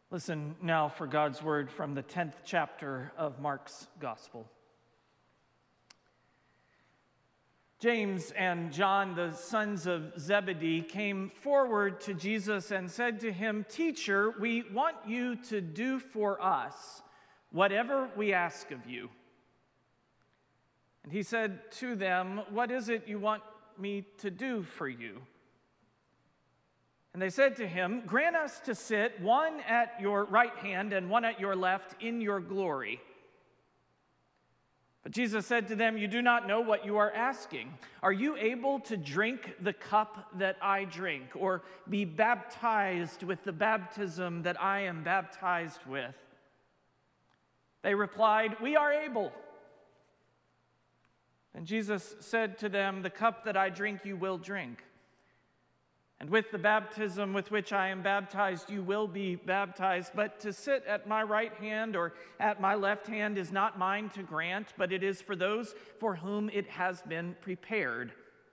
Listen now for God's word from the 10th chapter of Mark's Gospel. James and John, the sons of Zebedee, came forward to Jesus and said to him, "Teacher, we want you to do for us whatever we ask of you." And he said to them, "What is it you want me to do for you?" And they said to him, "Grant us to sit, one at your right hand and one at your left, in your glory." But Jesus said to them, "You do not know what you are asking. Are you able to drink the cup that I drink, or be baptized with the baptism that I am baptized with?" They replied, "We are able." And Jesus said to them, "The cup that I drink you will drink. And with the baptism with which I am baptized, you will be baptized. But to sit at my right hand or at my left hand is not mine to grant, but it is for those for whom it has been prepared."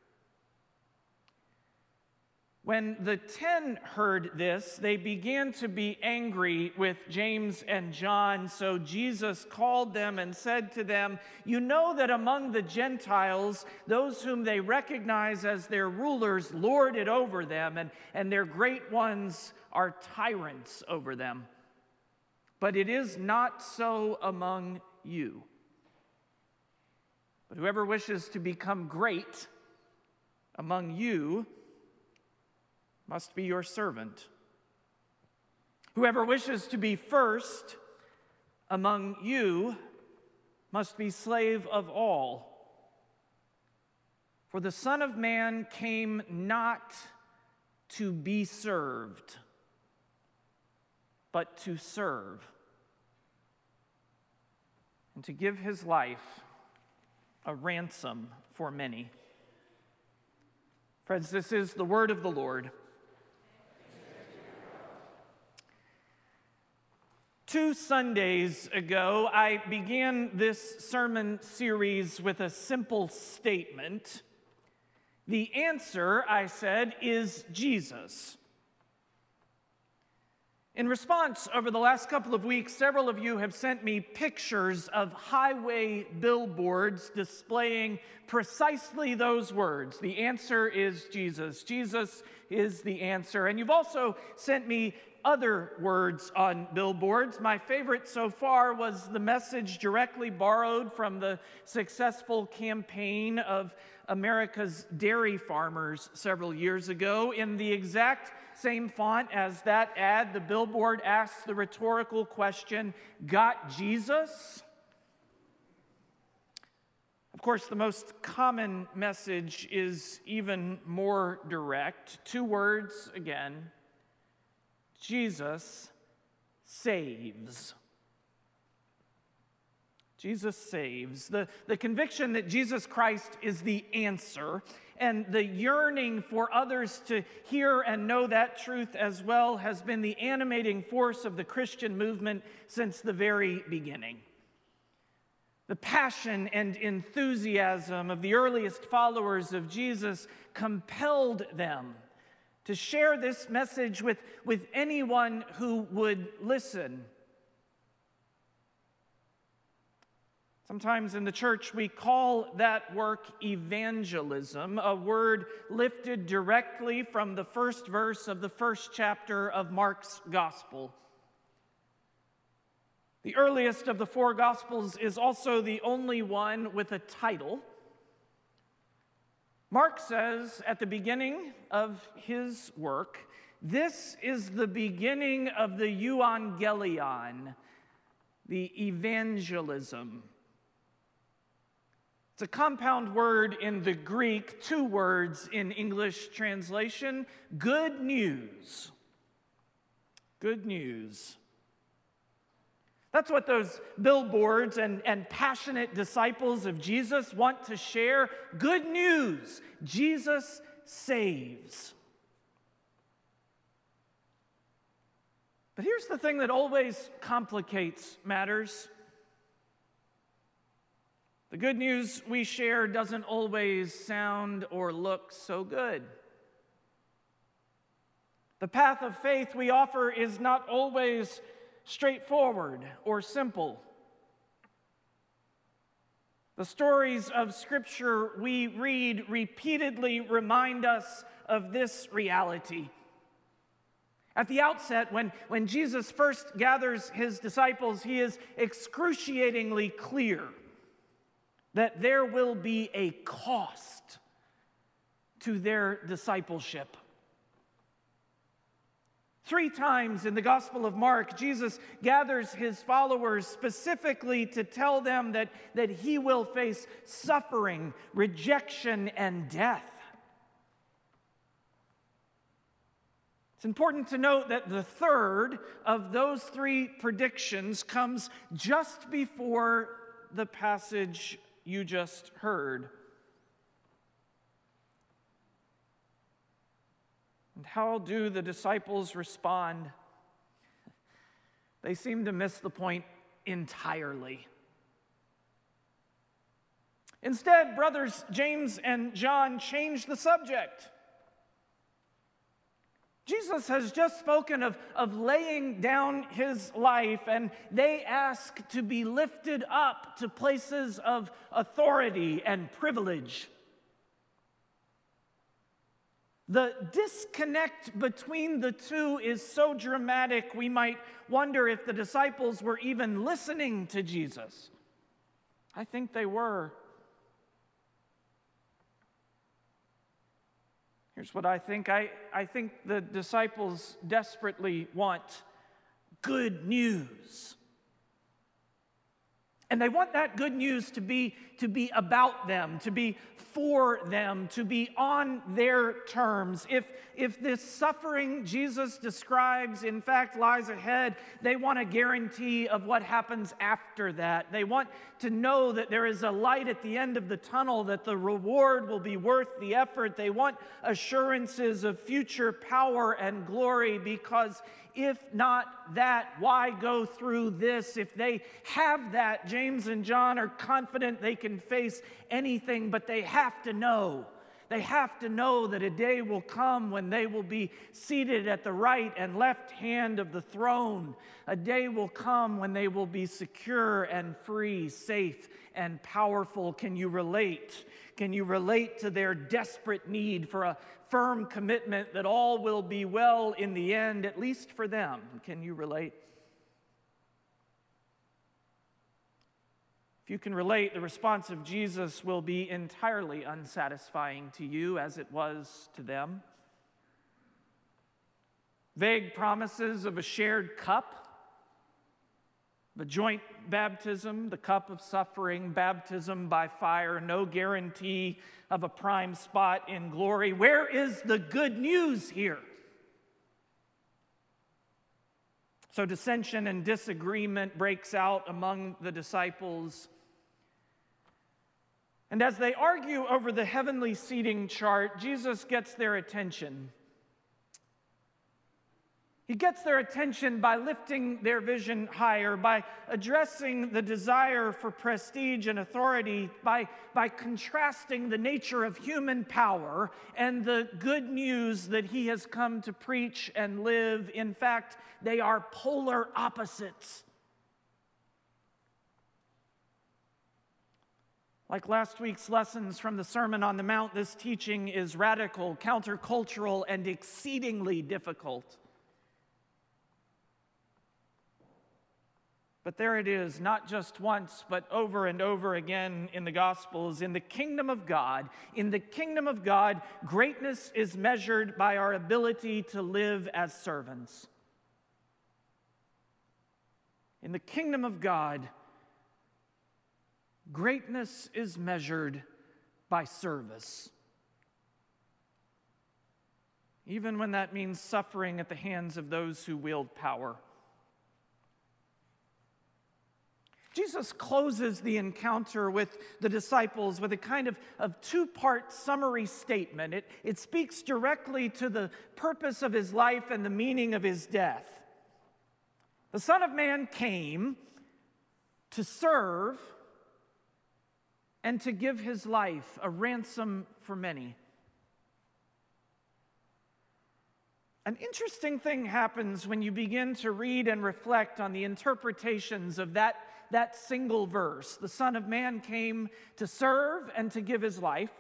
When the 10 heard this, they began to be angry with James and John. So Jesus called them and said to them, "You know that among the Gentiles, those whom they recognize as their rulers lord it over them, and their great ones are tyrants over them. But it is not so among you. But whoever wishes to become great among you must be your servant. Whoever wishes to be first among you must be slave of all. For the Son of Man came not to be served, but to serve, and to give his life a ransom for many." Friends, this is the word of the Lord. 2 Sundays ago, I began this sermon series with a simple statement. The answer, I said, is Jesus. In response, over the last couple of weeks, several of you have sent me pictures of highway billboards displaying precisely those words. The answer is Jesus. Jesus is the answer. And you've also sent me other words on billboards. My favorite so far was the message directly borrowed from the successful campaign of America's dairy farmers several years ago. In the exact same font as that ad, the billboard asks the rhetorical question, "Got Jesus?" Of course, the most common message is even more direct. 2 words again: Jesus saves. Jesus saves. The conviction that Jesus Christ is the answer and the yearning for others to hear and know that truth as well has been the animating force of the Christian movement since the very beginning. The passion and enthusiasm of the earliest followers of Jesus compelled them to share this message with anyone who would listen. Sometimes in the church we call that work evangelism, a word lifted directly from the first verse of the first chapter of Mark's Gospel. The earliest of the 4 Gospels is also the only one with a title. Mark says at the beginning of his work, this is the beginning of the euangelion, the evangelism. It's a compound word in the Greek, 2 words in English translation: good news. Good news. That's what those billboards and passionate disciples of Jesus want to share. Good news. Jesus saves. But here's the thing that always complicates matters. The good news we share doesn't always sound or look so good. The path of faith we offer is not always straightforward or simple. The stories of Scripture we read repeatedly remind us of this reality. At the outset, when Jesus first gathers his disciples, he is excruciatingly clear that there will be a cost to their discipleship. 3 times in the Gospel of Mark, Jesus gathers his followers specifically to tell them that he will face suffering, rejection, and death. It's important to note that the third of those 3 predictions comes just before the passage you just heard. And how do the disciples respond? They seem to miss the point entirely. Instead, brothers James and John change the subject. Jesus has just spoken of laying down his life, and they ask to be lifted up to places of authority and privilege. The disconnect between the two is so dramatic, we might wonder if the disciples were even listening to Jesus. I think they were. Here's what I think. I think the disciples desperately want good news. And they want that good news to be about them, to be for them, to be on their terms. If this suffering Jesus describes, in fact, lies ahead, they want a guarantee of what happens after that. They want to know that there is a light at the end of the tunnel, that the reward will be worth the effort. They want assurances of future power and glory, because if not that, why go through this? If they have that, James and John are confident they can face anything, but they have to know. They have to know that a day will come when they will be seated at the right and left hand of the throne. A day will come when they will be secure and free, safe and powerful. Can you relate? Can you relate to their desperate need for a firm commitment that all will be well in the end, at least for them? Can you relate? If you can relate, the response of Jesus will be entirely unsatisfying to you as it was to them. Vague promises of a shared cup, the joint baptism, the cup of suffering, baptism by fire, no guarantee of a prime spot in glory. Where is the good news here? So dissension and disagreement breaks out among the disciples. And as they argue over the heavenly seating chart, Jesus gets their attention. He gets their attention by lifting their vision higher, by addressing the desire for prestige and authority, by contrasting the nature of human power and the good news that he has come to preach and live. In fact, they are polar opposites. Like last week's lessons from the Sermon on the Mount, this teaching is radical, countercultural, and exceedingly difficult. But there it is, not just once, but over and over again in the Gospels. In the kingdom of God, greatness is measured by our ability to live as servants. In the kingdom of God, greatness is measured by service. Even when that means suffering at the hands of those who wield power. Jesus closes the encounter with the disciples with a kind of two-part summary statement. It speaks directly to the purpose of his life and the meaning of his death. The Son of Man came to serve and to give his life a ransom for many. An interesting thing happens when you begin to read and reflect on the interpretations of that single verse. The Son of Man came to serve and to give his life.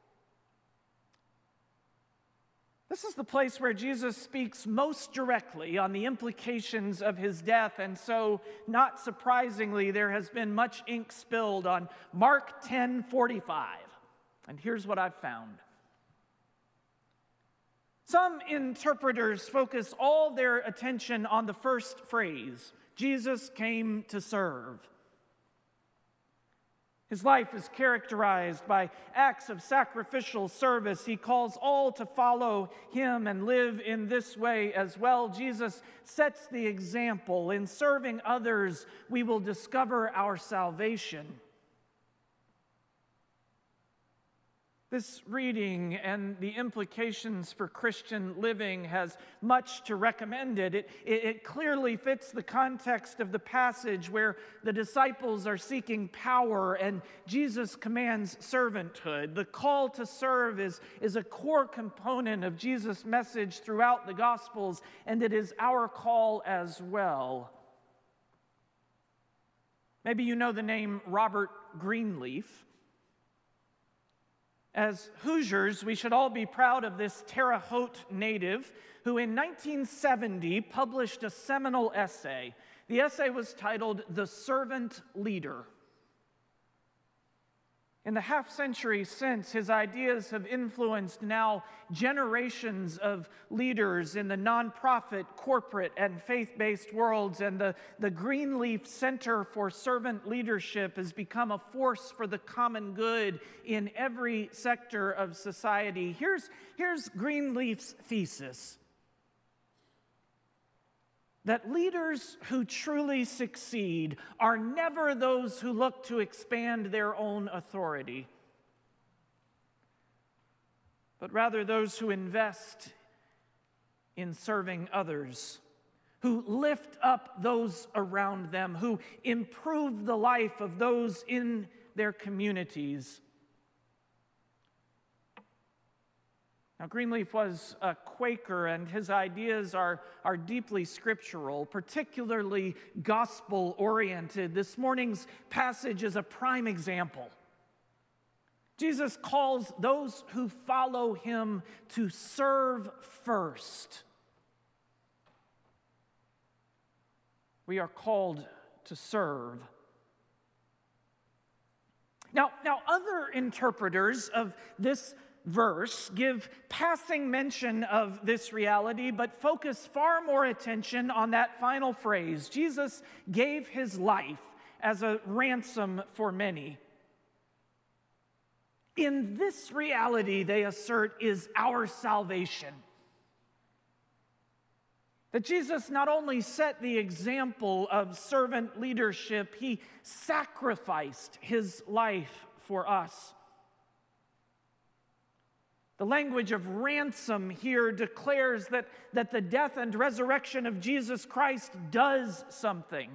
This is the place where Jesus speaks most directly on the implications of his death, and so, not surprisingly, there has been much ink spilled on Mark 10:45. And here's what I've found. Some interpreters focus all their attention on the first phrase, Jesus came to serve. His life is characterized by acts of sacrificial service. He calls all to follow him and live in this way as well. Jesus sets the example. In serving others, we will discover our salvation. This reading and the implications for Christian living has much to recommend it. It clearly fits the context of the passage where the disciples are seeking power and Jesus commands servanthood. The call to serve is a core component of Jesus' message throughout the Gospels, and it is our call as well. Maybe you know the name Robert Greenleaf. As Hoosiers, we should all be proud of this Terre Haute native who in 1970 published a seminal essay. The essay was titled The Servant Leader. In the half-century since, his ideas have influenced now generations of leaders in the nonprofit, corporate, and faith-based worlds, and the Greenleaf Center for Servant Leadership has become a force for the common good in every sector of society. Here's Greenleaf's thesis: that leaders who truly succeed are never those who look to expand their own authority, but rather those who invest in serving others, who lift up those around them, who improve the life of those in their communities. Now, Greenleaf was a Quaker, and his ideas are deeply scriptural, particularly gospel-oriented. This morning's passage is a prime example. Jesus calls those who follow him to serve first. We are called to serve. Now, other interpreters of this verse give passing mention of this reality, but focus far more attention on that final phrase. Jesus gave his life as a ransom for many. In this reality, they assert, is our salvation. That Jesus not only set the example of servant leadership, he sacrificed his life for us. The language of ransom here declares that the death and resurrection of Jesus Christ does something.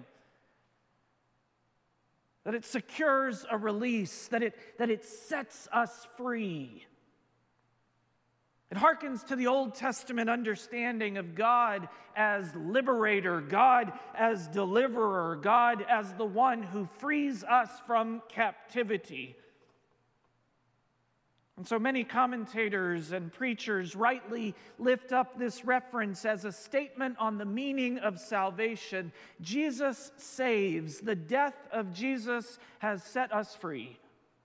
That it secures a release, that it sets us free. It harkens to the Old Testament understanding of God as liberator, God as deliverer, God as the one who frees us from captivity. And so many commentators and preachers rightly lift up this reference as a statement on the meaning of salvation. Jesus saves. The death of Jesus has set us free.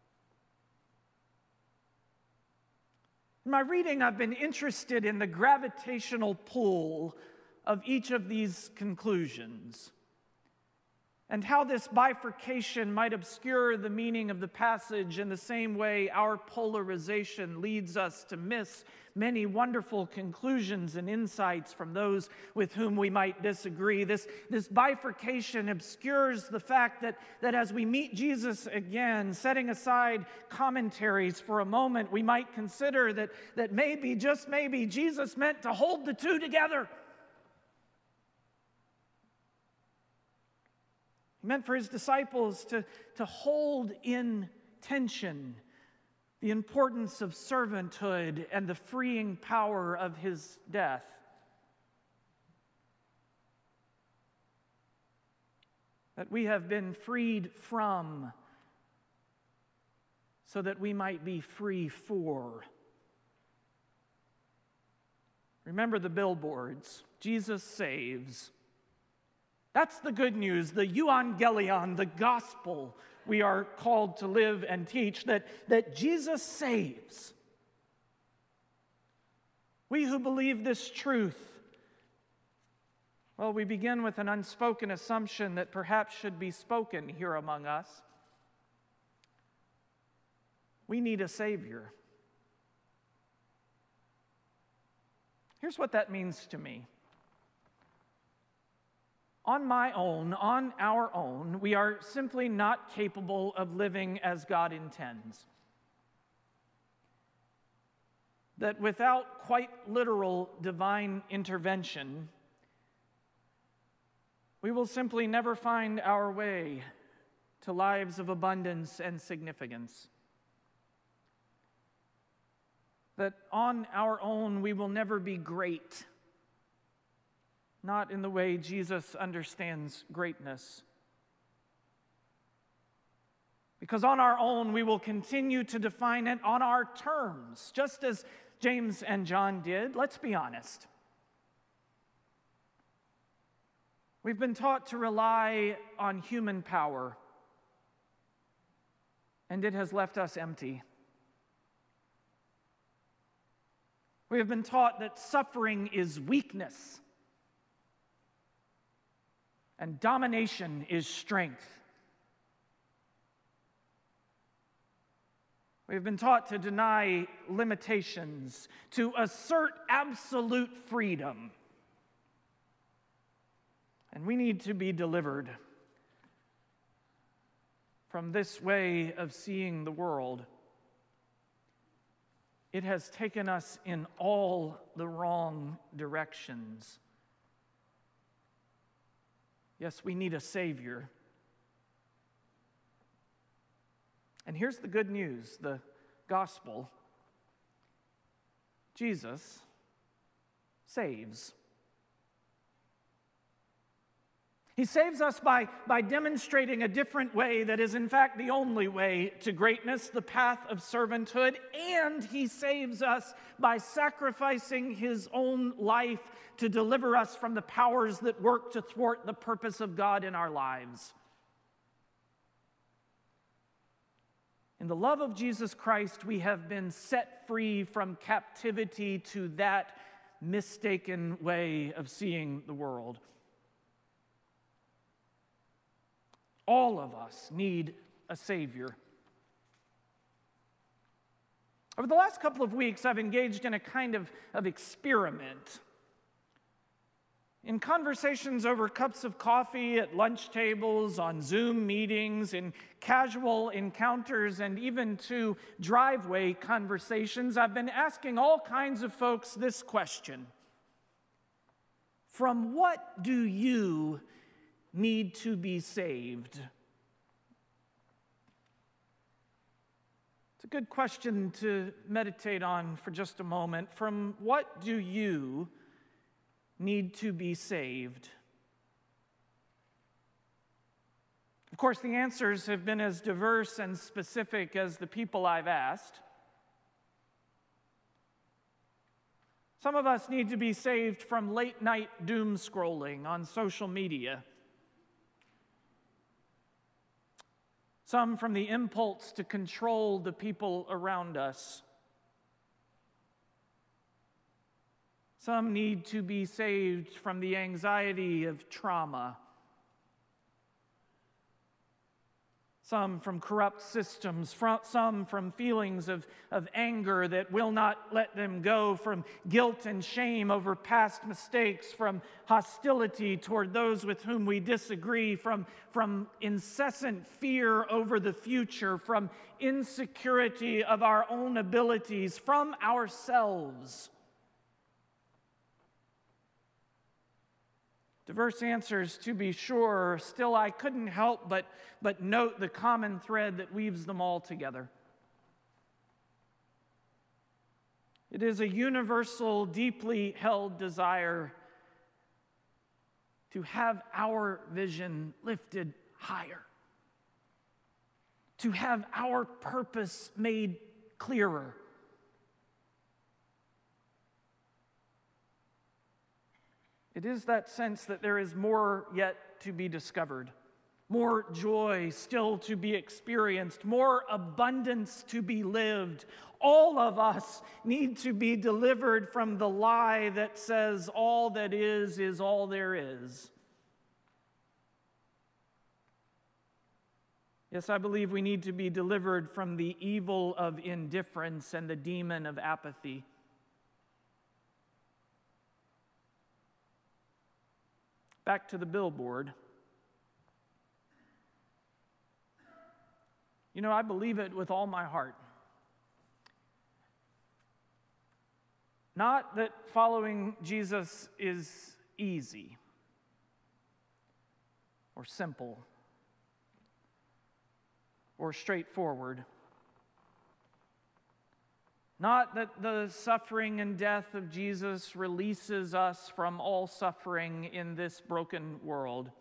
In my reading, I've been interested in the gravitational pull of each of these conclusions, and how this bifurcation might obscure the meaning of the passage in the same way our polarization leads us to miss many wonderful conclusions and insights from those with whom we might disagree. This bifurcation obscures the fact that as we meet Jesus again, setting aside commentaries for a moment, we might consider that maybe, just maybe, Jesus meant to hold the two together. He meant for his disciples to hold in tension the importance of servanthood and the freeing power of his death. that we have been freed from so that we might be free for. Remember the billboards. Jesus saves. That's the good news, the euangelion, the gospel we are called to live and teach, that Jesus saves. We who believe this truth, well, we begin with an unspoken assumption that perhaps should be spoken here among us. We need a Savior. Here's what that means to me. On my own, on our own, we are simply not capable of living as God intends. That without quite literal divine intervention, we will simply never find our way to lives of abundance and significance. That on our own, we will never be great. Not in the way Jesus understands greatness. Because on our own, we will continue to define it on our terms, just as James and John did. Let's be honest. We've been taught to rely on human power, and it has left us empty. We have been taught that suffering is weakness, and domination is strength. We've been taught to deny limitations, to assert absolute freedom. And we need to be delivered from this way of seeing the world. It has taken us in all the wrong directions. Yes, we need a Savior. And here's the good news, the gospel. Jesus saves. He saves us by demonstrating a different way that is in fact the only way to greatness, the path of servanthood, and he saves us by sacrificing his own life to deliver us from the powers that work to thwart the purpose of God in our lives. In the love of Jesus Christ, we have been set free from captivity to that mistaken way of seeing the world. All of us need a Savior. Over the last couple of weeks, I've engaged in a kind of experiment. In conversations over cups of coffee, at lunch tables, on Zoom meetings, in casual encounters, and even to driveway conversations, I've been asking all kinds of folks this question. From what do you need to be saved? It's a good question to meditate on for just a moment. From what do you need to be saved? Of course, the answers have been as diverse and specific as the people I've asked. Some of us need to be saved from late-night doom scrolling on social media. Some from the impulse to control the people around us. Some need to be saved from the anxiety of trauma. Some from corrupt systems, some from feelings of anger that will not let them go, from guilt and shame over past mistakes, from hostility toward those with whom we disagree, from incessant fear over the future, from insecurity of our own abilities, from ourselves. Diverse answers, to be sure. Still, I couldn't help but note the common thread that weaves them all together. It is a universal, deeply held desire to have our vision lifted higher, to have our purpose made clearer. It is that sense that there is more yet to be discovered, more joy still to be experienced, more abundance to be lived. All of us need to be delivered from the lie that says all that is all there is. Yes, I believe we need to be delivered from the evil of indifference and the demon of apathy. Back to the billboard. You know, I believe it with all my heart. Not that following Jesus is easy or simple or straightforward. Not that the suffering and death of Jesus releases us from all suffering in this broken world.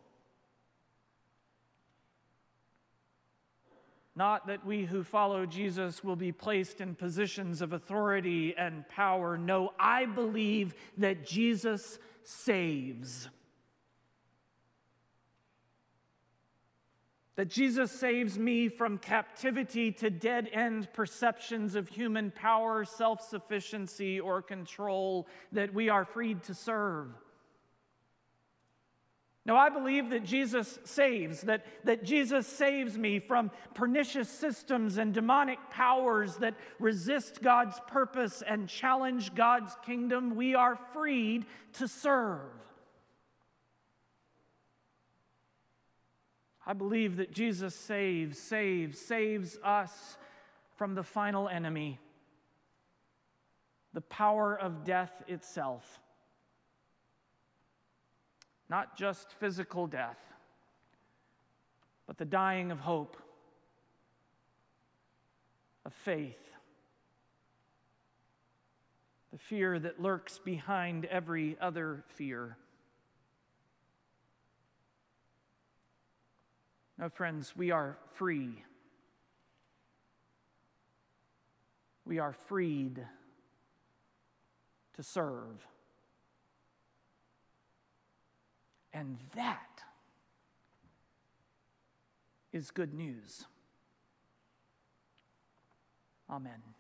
Not that we who follow Jesus will be placed in positions of authority and power. No, I believe that Jesus saves. That Jesus saves me from captivity to dead-end perceptions of human power, self-sufficiency, or control, that we are freed to serve. Now, I believe that Jesus saves, that Jesus saves me from pernicious systems and demonic powers that resist God's purpose and challenge God's kingdom. We are freed to serve. I believe that Jesus saves us from the final enemy, the power of death itself. Not just physical death, but the dying of hope, of faith, the fear that lurks behind every other fear. No, friends, we are free. We are freed to serve. And that is good news. Amen.